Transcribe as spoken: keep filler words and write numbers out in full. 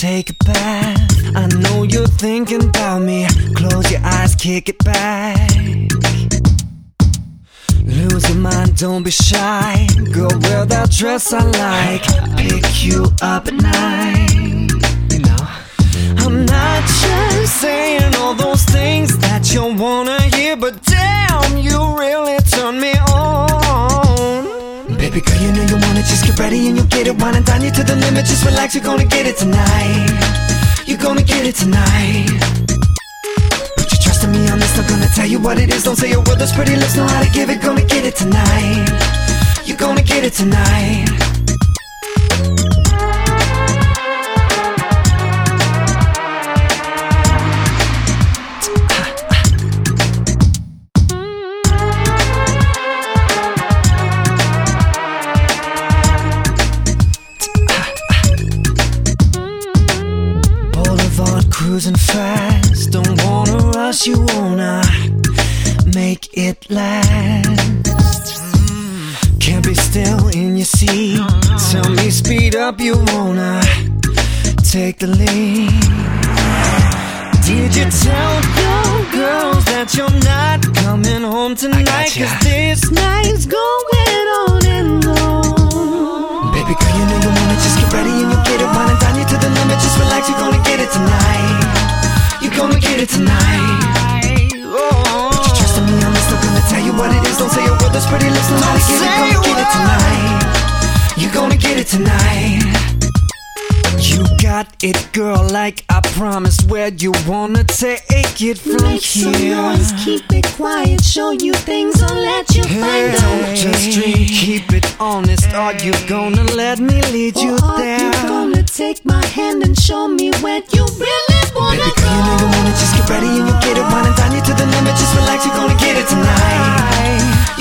take a bath. I know you're thinking about me. Close your eyes, kick it back. Lose your mind, don't be shy. Go wear that dress I like. Pick you up at night. You know, I'm not just saying all those things that you wanna hear, but damn, you really turn me on. Baby girl, you know you want it, just get ready and you'll get it. Wine and dine you to the limit, just relax, you're gonna get it tonight. You're gonna get it tonight. Put your trust in me on this, I'm gonna tell you what it is. Don't say a word, those pretty lips know how to give it. Gonna get it tonight. You're gonna get it tonight. Cruising fast, don't wanna rush, you wanna make it last. Can't be still in your seat, tell me speed up, you wanna take the lead. Did you tell your girls that you're not coming home tonight? Cause this night's going on and on. Baby girl, you know you want it, just get ready and you'll get it. Wine and dine you to the limit, just relax, you're gonna get it tonight. You're gonna get it tonight. Oh. Put your trust in me, I'm still gonna tell you what it is. Don't say a word, those pretty lips know how to give it. Gonna get it tonight. You're gonna get it tonight. You got it, girl, like I promised. Where you wanna take it from Make here? some noise, keep it quiet, show you things, don't let you Hey, find don't out. just dream, keep it honest. Are you gonna let me lead you Or are there? you gonna take my hand and show me where you really wanna Baby go? girl, you know you want it, just get ready and you'll get it. Wine and dine you to the limit, just relax, you're gonna get it tonight.